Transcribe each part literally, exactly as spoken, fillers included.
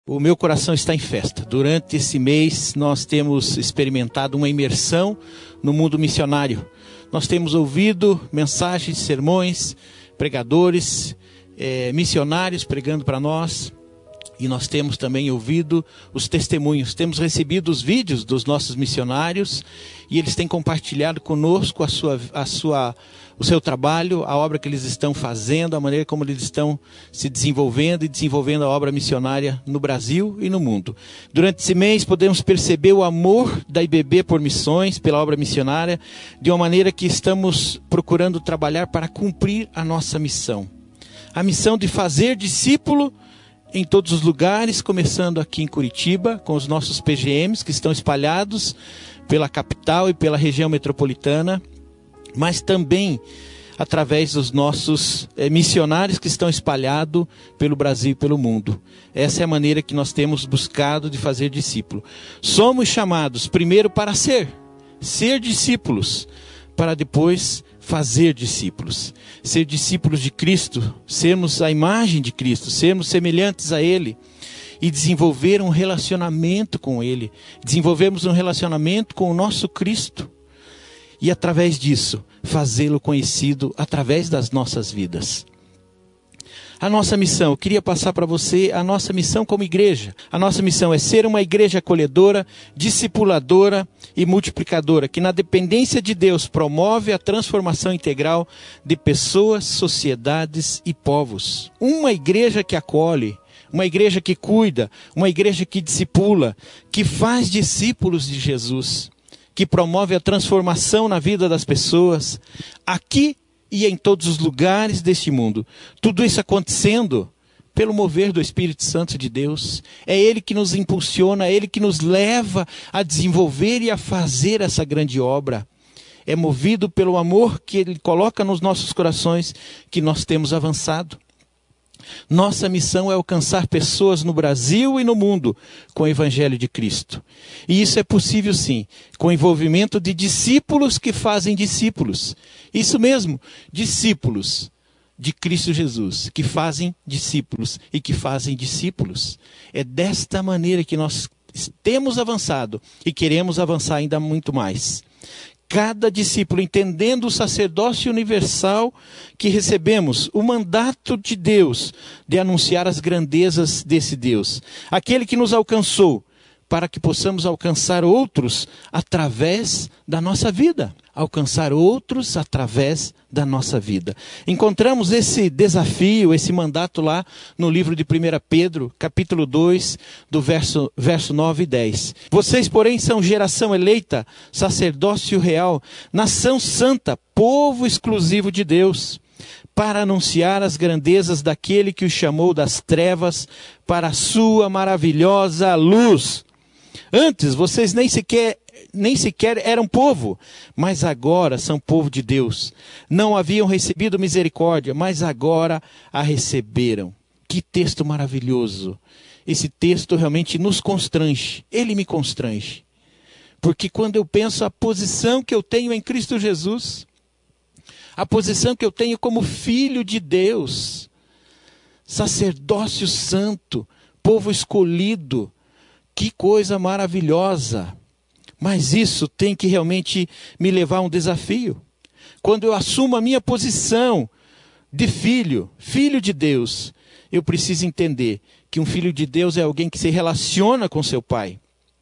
O meu coração está em festa. Durante esse mês nós temos experimentado uma imersão no mundo missionário. Nós temos ouvido mensagens, sermões, pregadores, é, missionários pregando para nós. E nós temos também ouvido os testemunhos. Temos recebido os vídeos dos nossos missionários e eles têm compartilhado conosco a sua, a sua, o seu trabalho, a obra que eles estão fazendo, a maneira como eles estão se desenvolvendo e desenvolvendo a obra missionária no Brasil e no mundo. Durante esse mês podemos perceber o amor da I B B por missões, pela obra missionária, de uma maneira que estamos procurando trabalhar para cumprir a nossa missão. A missão de fazer discípulo em todos os lugares, começando aqui em Curitiba, com os nossos P G Ms que estão espalhados pela capital e pela região metropolitana, mas também através dos nossos é, missionários que estão espalhados pelo Brasil e pelo mundo. Essa é a maneira que nós temos buscado de fazer discípulo. Somos chamados primeiro para ser, ser discípulos, para depois fazer discípulos. Ser discípulos de Cristo, sermos a imagem de Cristo, sermos semelhantes a Ele e desenvolver um relacionamento com Ele. Desenvolvermos um relacionamento com o nosso Cristo e através disso fazê-lo conhecido através das nossas vidas. A nossa missão, eu queria passar para você a nossa missão como igreja. A nossa missão é ser uma igreja acolhedora, discipuladora e multiplicadora, que na dependência de Deus promove a transformação integral de pessoas, sociedades e povos. Uma igreja que acolhe, uma igreja que cuida, uma igreja que discipula, que faz discípulos de Jesus, que promove a transformação na vida das pessoas, aqui e em todos os lugares deste mundo. Tudo isso acontecendo pelo mover do Espírito Santo de Deus. É Ele que nos impulsiona, é Ele que nos leva a desenvolver e a fazer essa grande obra. É movido pelo amor que Ele coloca nos nossos corações que nós temos avançado. Nossa missão é alcançar pessoas no Brasil e no mundo com o Evangelho de Cristo. E isso é possível sim, com o envolvimento de discípulos que fazem discípulos. Isso mesmo, discípulos de Cristo Jesus, que fazem discípulos e que fazem discípulos. É desta maneira que nós temos avançado e queremos avançar ainda muito mais. Cada discípulo, entendendo o sacerdócio universal que recebemos, o mandato de Deus de anunciar as grandezas desse Deus. Aquele que nos alcançou para que possamos alcançar outros através da nossa vida. Alcançar outros através da nossa vida. Encontramos esse desafio, esse mandato lá no livro de primeira Pedro, capítulo dois, do verso, verso nove e dez. Vocês, porém, são geração eleita, sacerdócio real, nação santa, povo exclusivo de Deus, para anunciar as grandezas daquele que os chamou das trevas para a sua maravilhosa luz. Antes, vocês nem sequer, nem sequer eram povo, mas agora são povo de Deus. Não haviam recebido misericórdia, mas agora a receberam. Que texto maravilhoso. Esse texto realmente nos constrange. Ele me constrange. Porque quando eu penso a posição que eu tenho em Cristo Jesus, a posição que eu tenho como filho de Deus, sacerdócio santo, povo escolhido, que coisa maravilhosa. Mas isso tem que realmente me levar a um desafio. Quando eu assumo a minha posição de filho, filho de Deus, eu preciso entender que um filho de Deus é alguém que se relaciona com seu pai.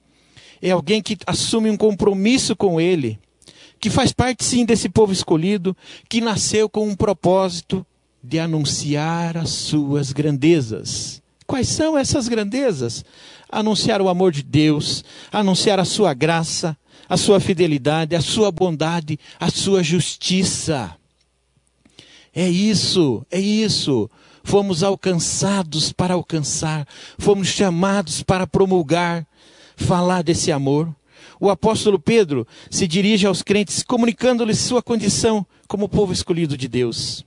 É alguém que assume um compromisso com ele, que faz parte sim desse povo escolhido, que nasceu com um propósito de anunciar as suas grandezas. Quais são essas grandezas? Anunciar o amor de Deus, anunciar a sua graça, a sua fidelidade, a sua bondade, a sua justiça. É isso, é isso. Fomos alcançados para alcançar, fomos chamados para promulgar, falar desse amor. O apóstolo Pedro se dirige aos crentes comunicando-lhes sua condição como povo escolhido de Deus.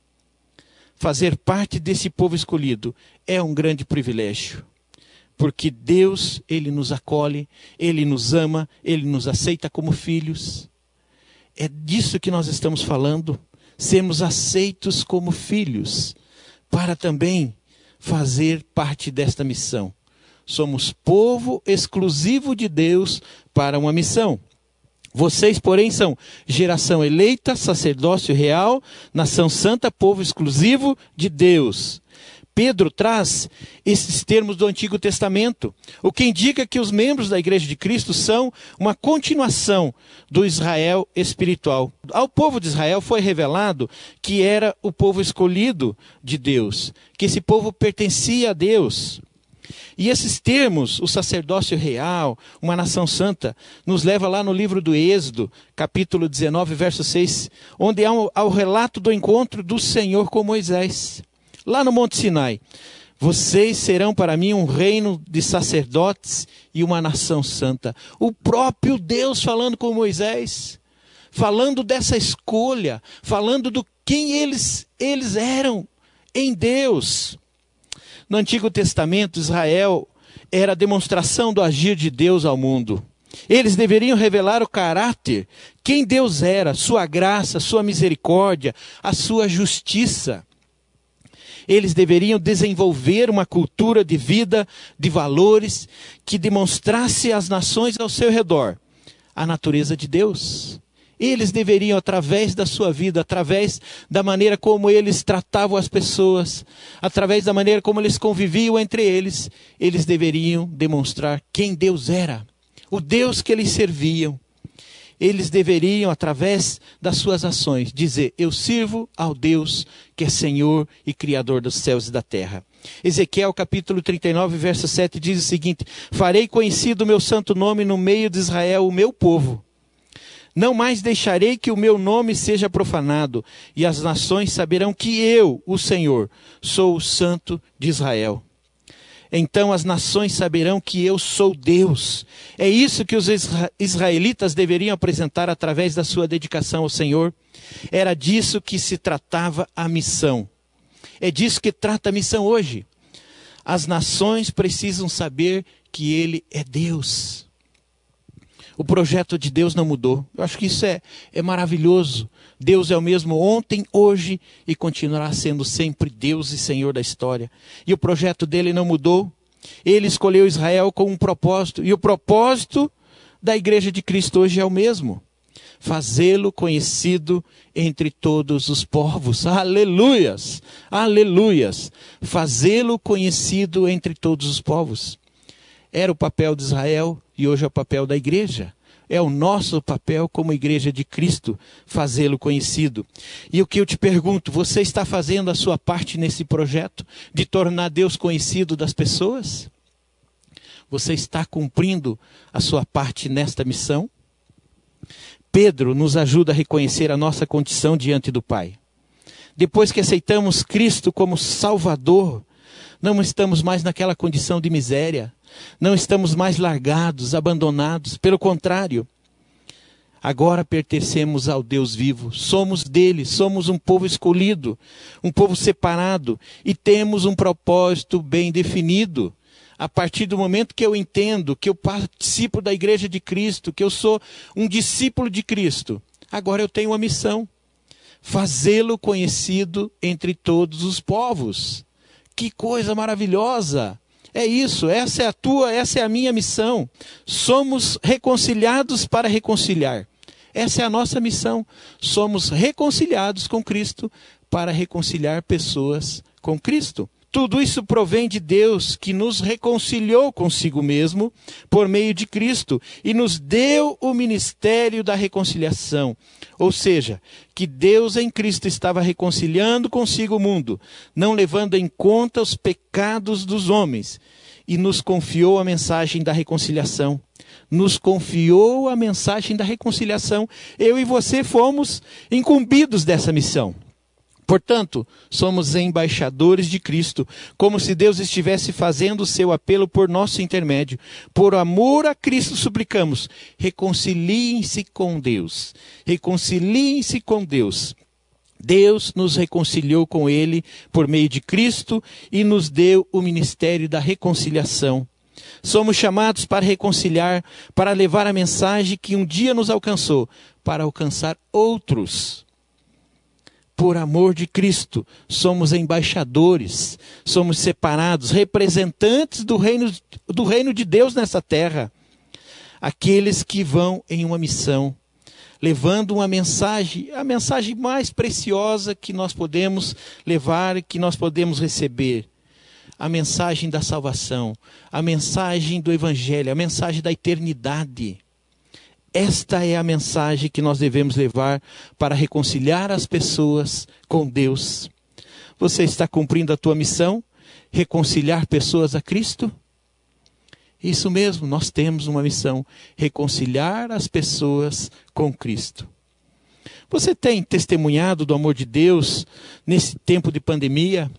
Fazer parte desse povo escolhido é um grande privilégio. Porque Deus, Ele nos acolhe, Ele nos ama, Ele nos aceita como filhos. É disso que nós estamos falando. Sermos aceitos como filhos, para também fazer parte desta missão. Somos povo exclusivo de Deus para uma missão. Vocês, porém, são geração eleita, sacerdócio real, nação santa, povo exclusivo de Deus. Pedro traz esses termos do Antigo Testamento, o que indica que os membros da Igreja de Cristo são uma continuação do Israel espiritual. Ao povo de Israel foi revelado que era o povo escolhido de Deus, que esse povo pertencia a Deus. E esses termos, o sacerdócio real, uma nação santa, nos leva lá no livro do Êxodo, capítulo dezenove, verso seis, onde há o relato do encontro do Senhor com Moisés. Lá no Monte Sinai, vocês serão para mim um reino de sacerdotes e uma nação santa. O próprio Deus falando com Moisés, falando dessa escolha, falando do quem eles, eles eram em Deus. No Antigo Testamento, Israel era a demonstração do agir de Deus ao mundo. Eles deveriam revelar o caráter, quem Deus era, sua graça, sua misericórdia, a sua justiça. Eles deveriam desenvolver uma cultura de vida, de valores, que demonstrasse às nações ao seu redor a natureza de Deus. Eles deveriam, através da sua vida, através da maneira como eles tratavam as pessoas, através da maneira como eles conviviam entre eles, eles deveriam demonstrar quem Deus era, o Deus que eles serviam. Eles deveriam, através das suas ações, dizer: eu sirvo ao Deus que é Senhor e Criador dos céus e da terra. Ezequiel capítulo trinta e nove, verso sete diz o seguinte: farei conhecido o meu santo nome no meio de Israel, o meu povo. Não mais deixarei que o meu nome seja profanado, e as nações saberão que eu, o Senhor, sou o Santo de Israel. Então as nações saberão que eu sou Deus. É isso que os isra- israelitas deveriam apresentar através da sua dedicação ao Senhor. Era disso que se tratava a missão. É disso que trata a missão hoje. As nações precisam saber que Ele é Deus. O projeto de Deus não mudou. Eu acho que isso é, é maravilhoso. Deus é o mesmo ontem, hoje e continuará sendo sempre Deus e Senhor da história. E o projeto dele não mudou. Ele escolheu Israel com um propósito. E o propósito da Igreja de Cristo hoje é o mesmo: fazê-lo conhecido entre todos os povos. Aleluias! Aleluias! Fazê-lo conhecido entre todos os povos. Era o papel de Israel e hoje é o papel da igreja. É o nosso papel como igreja de Cristo, fazê-lo conhecido. E o que eu te pergunto, você está fazendo a sua parte nesse projeto de tornar Deus conhecido das pessoas? Você está cumprindo a sua parte nesta missão? Pedro nos ajuda a reconhecer a nossa condição diante do Pai. Depois que aceitamos Cristo como Salvador, não estamos mais naquela condição de miséria. Não estamos mais largados, abandonados. Pelo contrário, agora pertencemos ao Deus vivo. Somos dele, somos um povo escolhido, um povo separado e temos um propósito bem definido. A partir do momento que eu entendo que eu participo da Igreja de Cristo, que eu sou um discípulo de Cristo, agora eu tenho uma missão: fazê-lo conhecido entre todos os povos. Que coisa maravilhosa! É isso, essa é a tua, essa é a minha missão. Somos reconciliados para reconciliar. Essa é a nossa missão. Somos reconciliados com Cristo para reconciliar pessoas com Cristo. Tudo isso provém de Deus, que nos reconciliou consigo mesmo por meio de Cristo e nos deu o ministério da reconciliação. Ou seja, que Deus em Cristo estava reconciliando consigo o mundo, não levando em conta os pecados dos homens, e nos confiou a mensagem da reconciliação. Nos confiou a mensagem da reconciliação. Eu e você fomos incumbidos dessa missão. Portanto, somos embaixadores de Cristo, como se Deus estivesse fazendo o seu apelo por nosso intermédio. Por amor a Cristo suplicamos, reconciliem-se com Deus. Reconciliem-se com Deus. Deus nos reconciliou com Ele por meio de Cristo e nos deu o ministério da reconciliação. Somos chamados para reconciliar, para levar a mensagem que um dia nos alcançou, para alcançar outros. por amor de Cristo, somos embaixadores, somos separados, representantes do reino, do reino de Deus nessa terra. Aqueles que vão em uma missão, levando uma mensagem, a mensagem mais preciosa que nós podemos levar, que nós podemos receber. A mensagem da salvação, a mensagem do Evangelho, a mensagem da eternidade. Esta é a mensagem que nós devemos levar para reconciliar as pessoas com Deus. Você está cumprindo a tua missão? Reconciliar pessoas a Cristo? Isso mesmo, nós temos uma missão, reconciliar as pessoas com Cristo. Você tem testemunhado do amor de Deus nesse tempo de pandemia?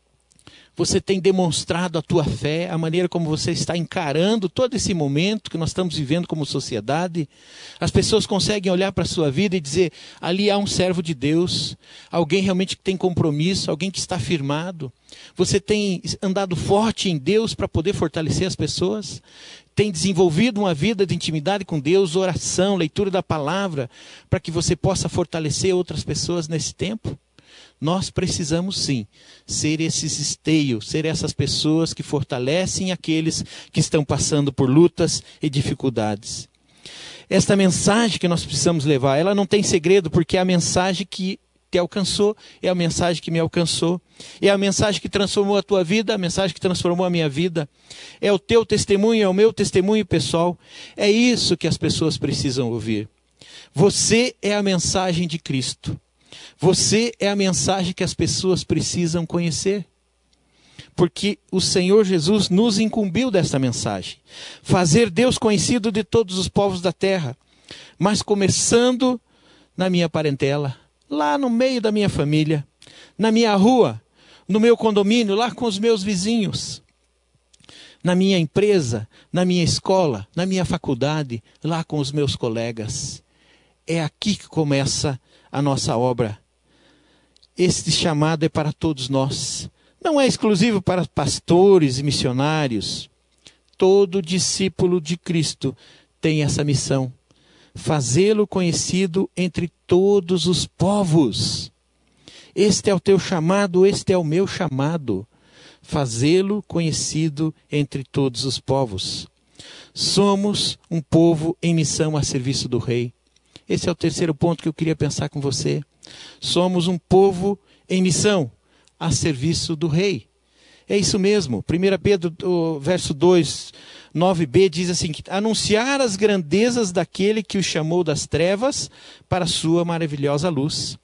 Você tem demonstrado a tua fé, a maneira como você está encarando todo esse momento que nós estamos vivendo como sociedade? As pessoas conseguem olhar para a sua vida e dizer, ali há um servo de Deus, alguém realmente que tem compromisso, alguém que está firmado. Você tem andado forte em Deus para poder fortalecer as pessoas? Tem desenvolvido uma vida de intimidade com Deus, oração, leitura da palavra, para que você possa fortalecer outras pessoas nesse tempo? Nós precisamos sim ser esses esteios, ser essas pessoas que fortalecem aqueles que estão passando por lutas e dificuldades. Esta mensagem que nós precisamos levar, ela não tem segredo, porque é a mensagem que te alcançou, é a mensagem que me alcançou, é a mensagem que transformou a tua vida, a mensagem que transformou a minha vida, é o teu testemunho, é o meu testemunho pessoal, é isso que as pessoas precisam ouvir. Você é a mensagem de Cristo. Você é a mensagem que as pessoas precisam conhecer. Porque o Senhor Jesus nos incumbiu desta mensagem. Fazer Deus conhecido de todos os povos da terra. Mas começando na minha parentela, lá no meio da minha família, na minha rua, no meu condomínio, lá com os meus vizinhos, na minha empresa, na minha escola, na minha faculdade, lá com os meus colegas. É aqui que começa a nossa obra. Este chamado é para todos nós. Não é exclusivo para pastores e missionários. Todo discípulo de Cristo tem essa missão. Fazê-lo conhecido entre todos os povos. Este é o teu chamado, este é o meu chamado. Fazê-lo conhecido entre todos os povos. Somos um povo em missão a serviço do Rei. Esse é o terceiro ponto que eu queria pensar com você. Somos um povo em missão a serviço do Rei. É isso mesmo. primeiro Pedro, verso dois, nove b, diz assim, que anunciar as grandezas daquele que o chamou das trevas para a sua maravilhosa luz.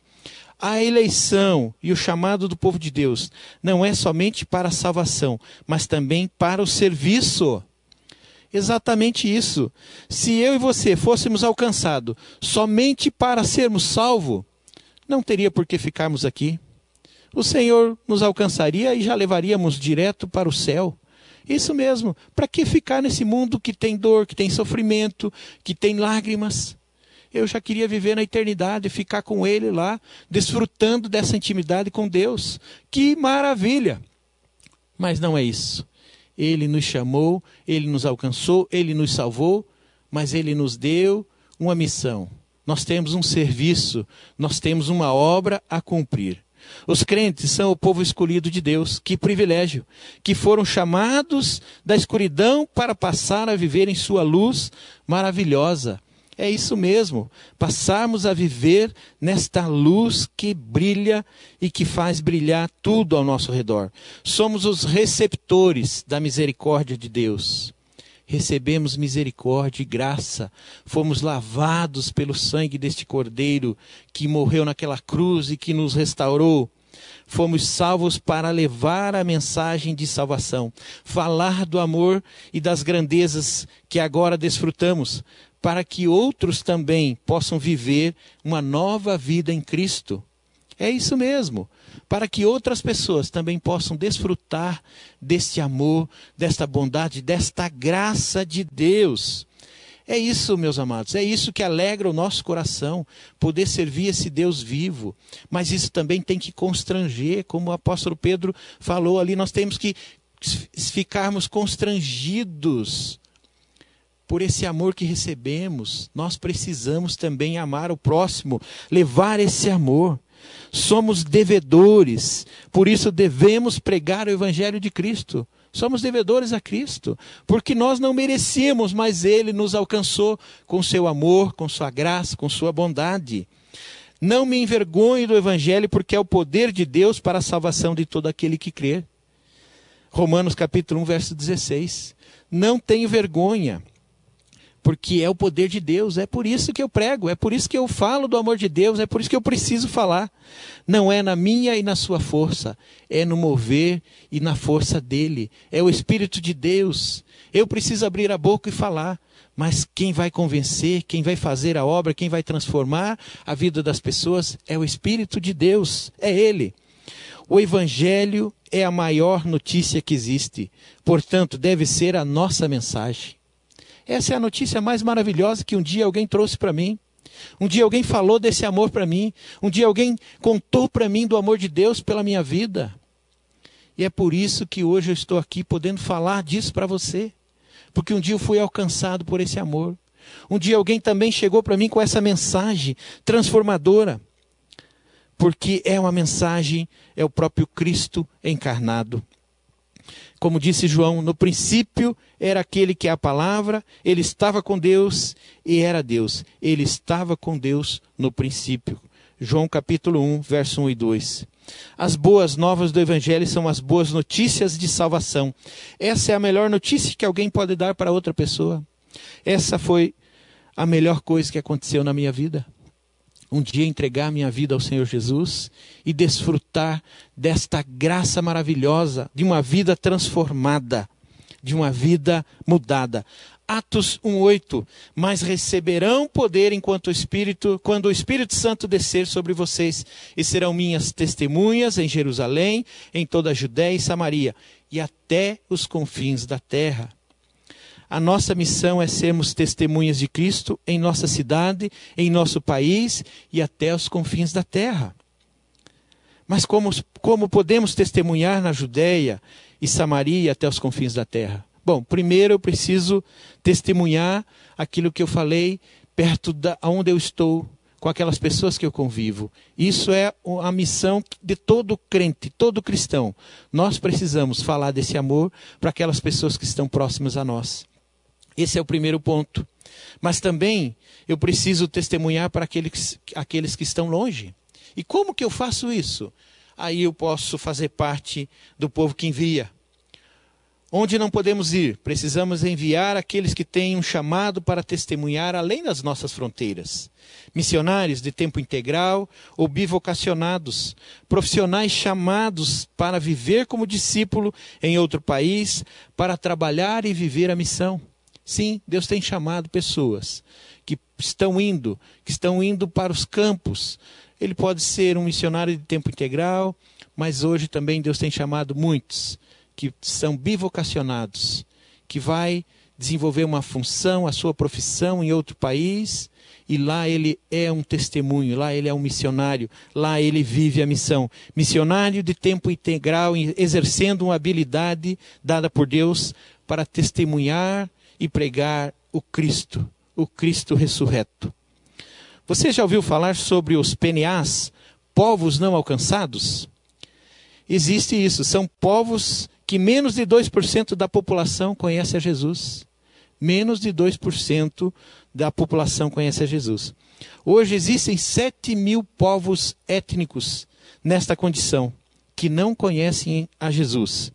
A eleição e o chamado do povo de Deus não é somente para a salvação, mas também para o serviço. Exatamente isso. Se eu e você fôssemos alcançados somente para sermos salvos, não teria por que ficarmos aqui. O Senhor nos alcançaria e já levaríamos direto para o céu. Isso mesmo. Para que ficar nesse mundo que tem dor, que tem sofrimento, que tem lágrimas? Eu já queria viver na eternidade, ficar com Ele lá, desfrutando dessa intimidade com Deus. Que maravilha! Mas não é isso. Ele nos chamou, Ele nos alcançou, Ele nos salvou, mas Ele nos deu uma missão. Nós temos um serviço, nós temos uma obra a cumprir. Os crentes são o povo escolhido de Deus. Que privilégio! Que foram chamados da escuridão para passar a viver em sua luz maravilhosa. É isso mesmo, passarmos a viver nesta luz que brilha e que faz brilhar tudo ao nosso redor. Somos os receptores da misericórdia de Deus. Recebemos misericórdia e graça. Fomos lavados pelo sangue deste Cordeiro que morreu naquela cruz e que nos restaurou. Fomos salvos para levar a mensagem de salvação, falar do amor e das grandezas que agora desfrutamos, para que outros também possam viver uma nova vida em Cristo. É isso mesmo, para que outras pessoas também possam desfrutar deste amor, desta bondade, desta graça de Deus. É isso, meus amados, é isso que alegra o nosso coração, poder servir esse Deus vivo. Mas isso também tem que constranger, como o apóstolo Pedro falou ali, nós temos que ficarmos constrangidos por esse amor que recebemos. Nós precisamos também amar o próximo, levar esse amor. Somos devedores, por isso devemos pregar o Evangelho de Cristo. Somos devedores a Cristo, porque nós não merecíamos, mas Ele nos alcançou com seu amor, com sua graça, com sua bondade. Não me envergonhe do Evangelho, porque é o poder de Deus para a salvação de todo aquele que crer. Romanos capítulo um, verso dezesseis. Não tenho vergonha, porque é o poder de Deus, é por isso que eu prego, é por isso que eu falo do amor de Deus, é por isso que eu preciso falar. Não é na minha e na sua força, é no mover e na força dele, é o Espírito de Deus. Eu preciso abrir a boca e falar, mas quem vai convencer, quem vai fazer a obra, quem vai transformar a vida das pessoas é o Espírito de Deus, é Ele. O Evangelho é a maior notícia que existe, portanto deve ser a nossa mensagem. Essa é a notícia mais maravilhosa que um dia alguém trouxe para mim. Um dia alguém falou desse amor para mim. Um dia alguém contou para mim do amor de Deus pela minha vida. E é por isso que hoje eu estou aqui podendo falar disso para você. Porque um dia eu fui alcançado por esse amor. Um dia alguém também chegou para mim com essa mensagem transformadora. Porque é uma mensagem, é o próprio Cristo encarnado. Como disse João, no princípio era aquele que é a palavra, ele estava com Deus e era Deus. Ele estava com Deus no princípio. João capítulo um, verso um e dois. As boas novas do Evangelho são as boas notícias de salvação. Essa é a melhor notícia que alguém pode dar para outra pessoa. Essa foi a melhor coisa que aconteceu na minha vida. Um dia entregar minha vida ao Senhor Jesus e desfrutar desta graça maravilhosa, de uma vida transformada, de uma vida mudada. Atos um, oito. Mas receberão poder enquanto o Espírito, quando o Espírito Santo descer sobre vocês, e serão minhas testemunhas em Jerusalém, em toda a Judéia e Samaria, e até os confins da terra. A nossa missão é sermos testemunhas de Cristo em nossa cidade, em nosso país e até os confins da terra. Mas como, como podemos testemunhar na Judéia e Samaria até os confins da terra? Bom, primeiro eu preciso testemunhar aquilo que eu falei perto da onde eu estou, com aquelas pessoas que eu convivo. Isso é a missão de todo crente, todo cristão. Nós precisamos falar desse amor para aquelas pessoas que estão próximas a nós. Esse é o primeiro ponto. Mas também eu preciso testemunhar para aqueles, aqueles que estão longe. E como que eu faço isso? Aí eu posso fazer parte do povo que envia. Onde não podemos ir? Precisamos enviar aqueles que têm um chamado para testemunhar além das nossas fronteiras. Missionários de tempo integral ou bivocacionados, profissionais chamados para viver como discípulo em outro país, para trabalhar e viver a missão. Sim, Deus tem chamado pessoas que estão indo, que estão indo para os campos. Ele pode ser um missionário de tempo integral, mas hoje também Deus tem chamado muitos que são bivocacionados, que vai desenvolver uma função, a sua profissão em outro país, e lá ele é um testemunho, lá ele é um missionário, lá ele vive a missão. Missionário de tempo integral, exercendo uma habilidade dada por Deus para testemunhar e pregar o Cristo, o Cristo ressurreto. Você já ouviu falar sobre os P N As, povos não alcançados? Existe isso, são povos que menos de dois por cento da população conhece a Jesus. Menos de dois por cento da população conhece a Jesus. Hoje existem sete mil povos étnicos nesta condição, que não conhecem a Jesus.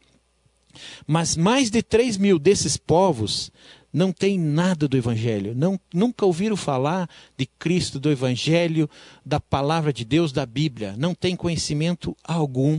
Mas mais de três mil desses povos não têm nada do Evangelho, não, nunca ouviram falar de Cristo, do Evangelho, da palavra de Deus, da Bíblia, não têm conhecimento algum.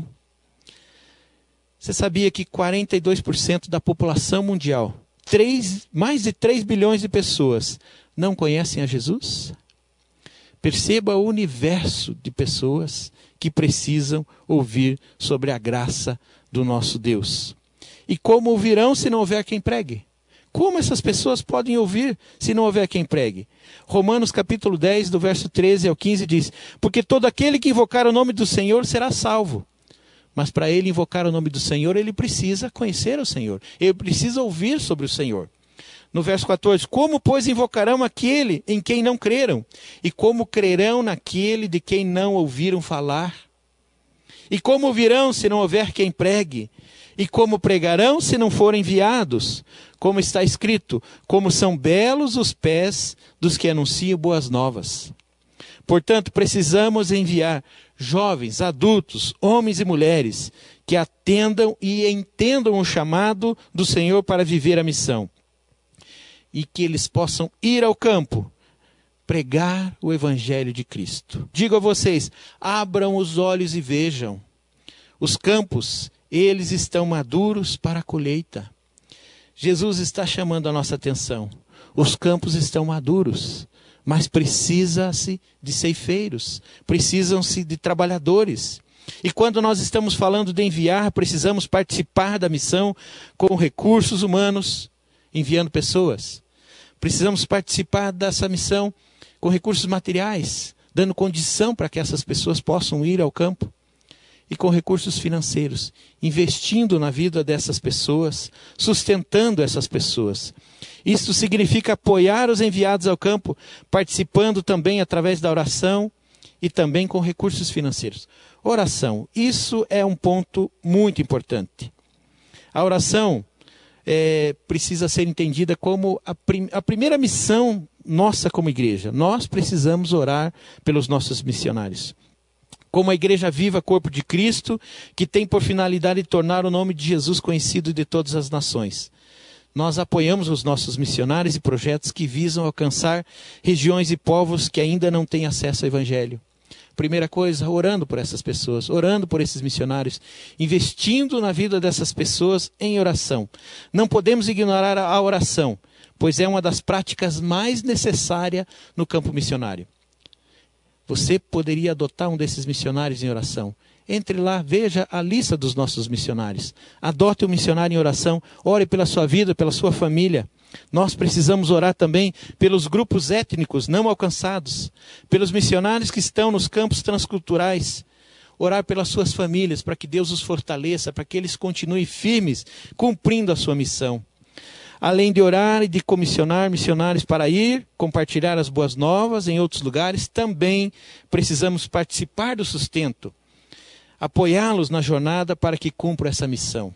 Você sabia que quarenta e dois por cento da população mundial, três, mais de três bilhões de pessoas, não conhecem a Jesus? Perceba o universo de pessoas que precisam ouvir sobre a graça do nosso Deus. E como ouvirão se não houver quem pregue? Como essas pessoas podem ouvir se não houver quem pregue? Romanos capítulo dez, do verso treze ao quinze diz: porque todo aquele que invocar o nome do Senhor será salvo. Mas para ele invocar o nome do Senhor, ele precisa conhecer o Senhor. Ele precisa ouvir sobre o Senhor. No verso quatorze, como, pois, invocarão aquele em quem não creram? E como crerão naquele de quem não ouviram falar? E como ouvirão se não houver quem pregue? E como pregarão se não forem enviados? Como está escrito, como são belos os pés dos que anunciam boas novas. Portanto, precisamos enviar jovens, adultos, homens e mulheres, que atendam e entendam o chamado do Senhor para viver a missão. E que eles possam ir ao campo, pregar o Evangelho de Cristo. Digo a vocês, abram os olhos e vejam. Os campos, eles estão maduros para a colheita. Jesus está chamando a nossa atenção. Os campos estão maduros, mas precisa-se de ceifeiros, precisam-se de trabalhadores. E quando nós estamos falando de enviar, precisamos participar da missão com recursos humanos, enviando pessoas. Precisamos participar dessa missão com recursos materiais, dando condição para que essas pessoas possam ir ao campo. E com recursos financeiros, investindo na vida dessas pessoas, sustentando essas pessoas. Isso significa apoiar os enviados ao campo, participando também através da oração e também com recursos financeiros. Oração, isso é um ponto muito importante. A oração é, precisa ser entendida como a, prim- a primeira missão nossa como igreja. Nós precisamos orar pelos nossos missionários. Como a Igreja Viva, corpo de Cristo, que tem por finalidade tornar o nome de Jesus conhecido de todas as nações. Nós apoiamos os nossos missionários e projetos que visam alcançar regiões e povos que ainda não têm acesso ao Evangelho. Primeira coisa, orando por essas pessoas, orando por esses missionários, investindo na vida dessas pessoas em oração. Não podemos ignorar a oração, pois é uma das práticas mais necessárias no campo missionário. Você poderia adotar um desses missionários em oração. Entre lá, veja a lista dos nossos missionários. Adote um missionário em oração, ore pela sua vida, pela sua família. Nós precisamos orar também pelos grupos étnicos não alcançados, pelos missionários que estão nos campos transculturais. Orar pelas suas famílias, para que Deus os fortaleça, para que eles continuem firmes, cumprindo a sua missão. Além de orar e de comissionar missionários para ir compartilhar as boas novas em outros lugares, também precisamos participar do sustento, apoiá-los na jornada para que cumpram essa missão.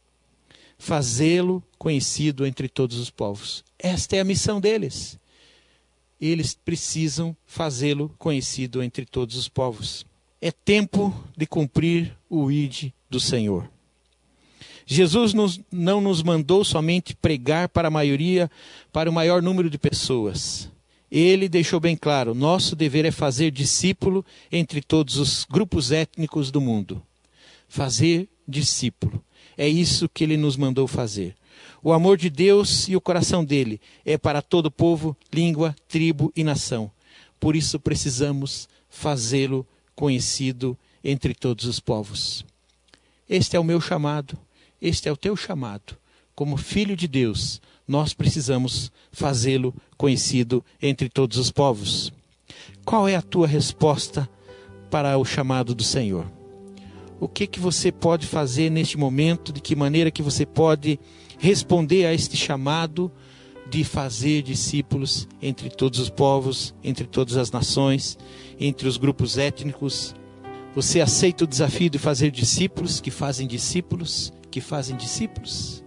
Fazê-lo conhecido entre todos os povos. Esta é a missão deles. Eles precisam fazê-lo conhecido entre todos os povos. É tempo de cumprir o ide do Senhor. Jesus nos, não nos mandou somente pregar para a maioria, para o maior número de pessoas. Ele deixou bem claro, nosso dever é fazer discípulo entre todos os grupos étnicos do mundo. Fazer discípulo. É isso que ele nos mandou fazer. O amor de Deus e o coração dele é para todo povo, língua, tribo e nação. Por isso precisamos fazê-lo conhecido entre todos os povos. Este é o meu chamado. Este é o teu chamado. Como filho de Deus, nós precisamos fazê-lo conhecido entre todos os povos. Qual é a tua resposta para o chamado do Senhor? O que que você pode fazer neste momento? De que maneira que você pode responder a este chamado de fazer discípulos entre todos os povos, entre todas as nações, entre os grupos étnicos? Você aceita o desafio de fazer discípulos que fazem discípulos? que fazem discípulos,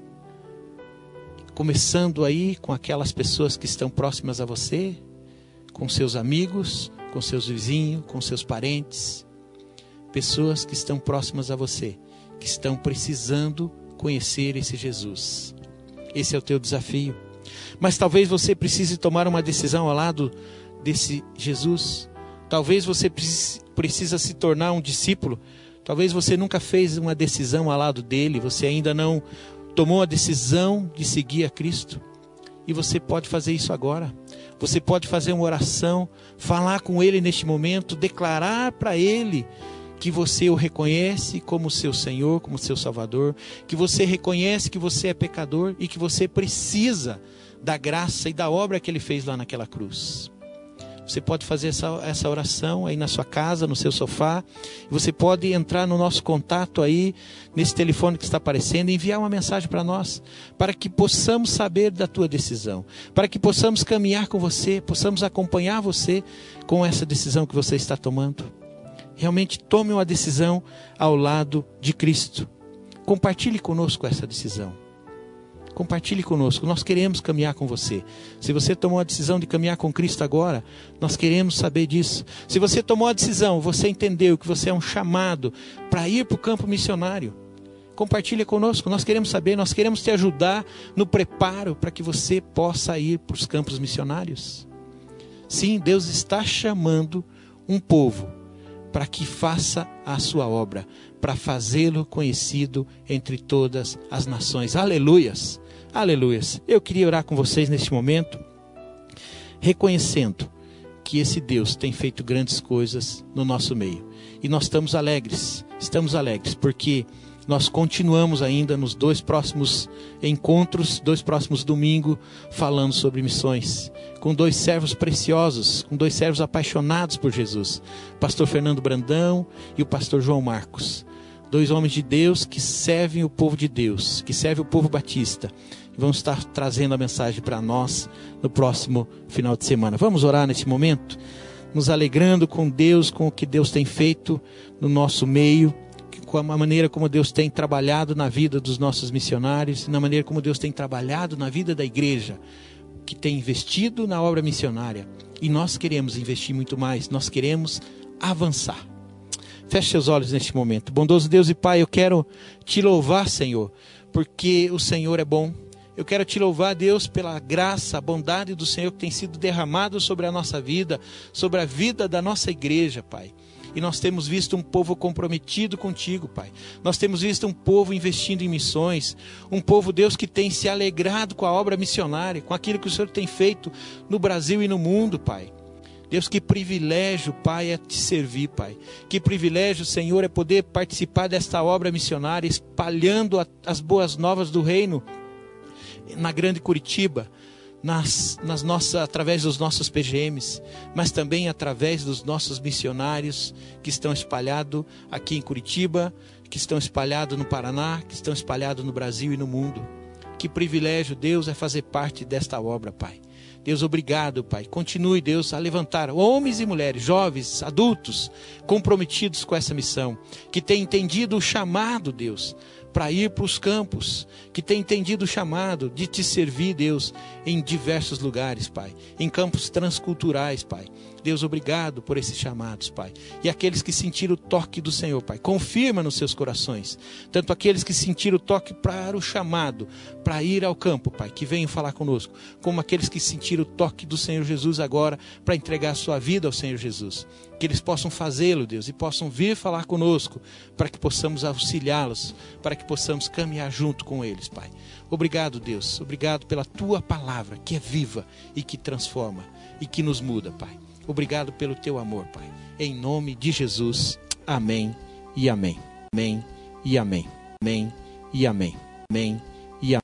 começando aí com aquelas pessoas que estão próximas a você, com seus amigos, com seus vizinhos, com seus parentes, pessoas que estão próximas a você, que estão precisando conhecer esse Jesus. Esse é o teu desafio. Mas talvez você precise tomar uma decisão ao lado desse Jesus. Talvez você precisa se tornar um discípulo. Talvez você nunca fez uma decisão ao lado dele, você ainda não tomou a decisão de seguir a Cristo. E você pode fazer isso agora. Você pode fazer uma oração, falar com ele neste momento, declarar para ele que você o reconhece como seu Senhor, como seu Salvador, que você reconhece que você é pecador e que você precisa da graça e da obra que ele fez lá naquela cruz. Você pode fazer essa, essa oração aí na sua casa, no seu sofá. Você pode entrar no nosso contato aí, nesse telefone que está aparecendo, e enviar uma mensagem para nós, para que possamos saber da tua decisão, para que possamos caminhar com você, possamos acompanhar você com essa decisão que você está tomando. Realmente tome uma decisão ao lado de Cristo. Compartilhe conosco essa decisão. Compartilhe conosco, nós queremos caminhar com você. Se você tomou a decisão de caminhar com Cristo agora, nós queremos saber disso. Se você tomou a decisão, você entendeu que você é um chamado para ir para o campo missionário, compartilhe conosco, nós queremos saber, nós queremos te ajudar no preparo para que você possa ir para os campos missionários. Sim, Deus está chamando um povo para que faça a sua obra, para fazê-lo conhecido entre todas as nações. Aleluias, aleluias. Eu queria orar com vocês neste momento, reconhecendo que esse Deus tem feito grandes coisas no nosso meio. E nós estamos alegres, estamos alegres, porque nós continuamos ainda nos dois próximos encontros, dois próximos domingos, falando sobre missões, com dois servos preciosos, com dois servos apaixonados por Jesus, o pastor Fernando Brandão e o pastor João Marcos. Dois homens de Deus que servem o povo de Deus, que servem o povo batista. E vão estar trazendo a mensagem para nós no próximo final de semana. Vamos orar nesse momento, nos alegrando com Deus, com o que Deus tem feito no nosso meio, com a maneira como Deus tem trabalhado na vida dos nossos missionários, na maneira como Deus tem trabalhado na vida da igreja, que tem investido na obra missionária. E nós queremos investir muito mais, nós queremos avançar. Feche seus olhos neste momento. Bondoso Deus e Pai, eu quero te louvar, Senhor, porque o Senhor é bom. Eu quero te louvar, Deus, pela graça, a bondade do Senhor que tem sido derramado sobre a nossa vida, sobre a vida da nossa igreja, Pai. E nós temos visto um povo comprometido contigo, Pai. Nós temos visto um povo investindo em missões, um povo, Deus, que tem se alegrado com a obra missionária, com aquilo que o Senhor tem feito no Brasil e no mundo, Pai. Deus, que privilégio, Pai, é te servir, Pai. Que privilégio, Senhor, é poder participar desta obra missionária, espalhando a, as boas novas do reino na grande Curitiba, nas, nas nossas, através dos nossos P G Ms, mas também através dos nossos missionários que estão espalhados aqui em Curitiba, que estão espalhados no Paraná, que estão espalhados no Brasil e no mundo. Que privilégio, Deus, é fazer parte desta obra, Pai. Deus, obrigado, Pai. Continue, Deus, a levantar homens e mulheres, jovens, adultos, comprometidos com essa missão, que têm entendido o chamado, Deus, para ir para os campos, que têm entendido o chamado de te servir, Deus, em diversos lugares, Pai, em campos transculturais, Pai. Deus, obrigado por esses chamados, Pai. E aqueles que sentiram o toque do Senhor, Pai, confirma nos seus corações. Tanto aqueles que sentiram o toque para o chamado, para ir ao campo, Pai, que venham falar conosco, como aqueles que sentiram o toque do Senhor Jesus agora, para entregar a sua vida ao Senhor Jesus. Que eles possam fazê-lo, Deus, e possam vir falar conosco, para que possamos auxiliá-los, para que possamos caminhar junto com eles, Pai. Obrigado, Deus, obrigado pela Tua palavra, que é viva e que transforma e que nos muda, Pai. Obrigado pelo Teu amor, Pai. Em nome de Jesus, amém e amém. Amém e amém. Amém e amém. Amém